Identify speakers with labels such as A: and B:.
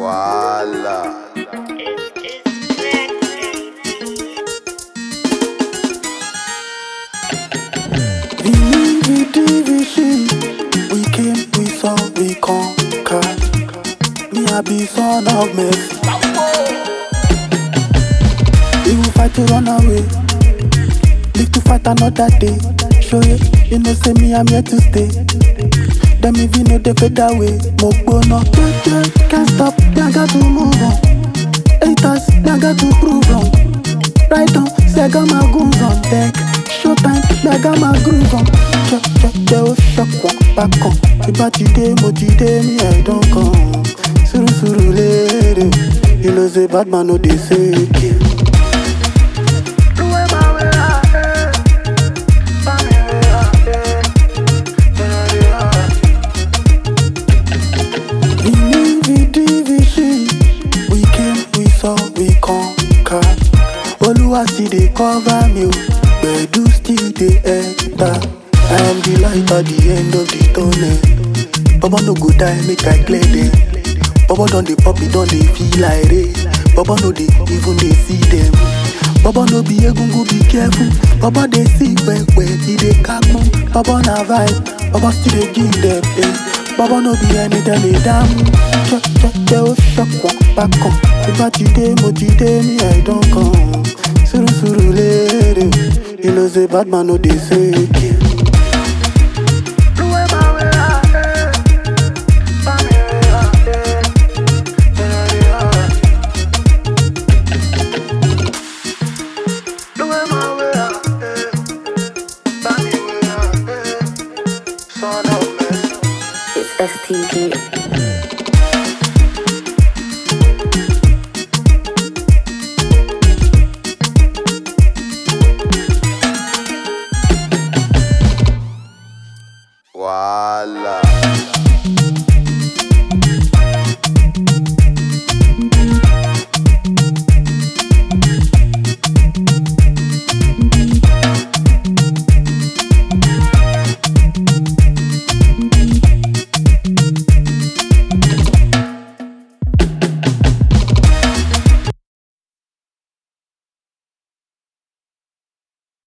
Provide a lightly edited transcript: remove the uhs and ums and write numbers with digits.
A: Voila.
B: We division. We came, we saw, we conquered. Me, I be son of mercy. We will fight to run away. Live to fight another day. Show you know, say me, I'm here to stay. Them if you know they fade away. Mobono, can't stop, I got to move on. Haters, I got to prove on. Right on, say I got my goons on deck. Showtime, I got my groove on. Check, they will shock one back on. If I today, me, I don't come. Suru lady. You know, say bad man, no, they say kill. We conquer. Oluwa still dey cover me, Gbedu still dey enter. I am the light at the end of the tunnel. Baba no go die, make I clear them. Baba don dey pop, don dey feel like rain. Baba no dey even dey see them. Baba no be egungun, be careful. Baba dey see where he dey kaku. Baba na vibe, Baba still dey give them. Baba no be anytime they damn. Check, they will shock one back on. If I today, me, I don't come. Suru lady. You know, say bad man, no, they say kill.
C: It's STG.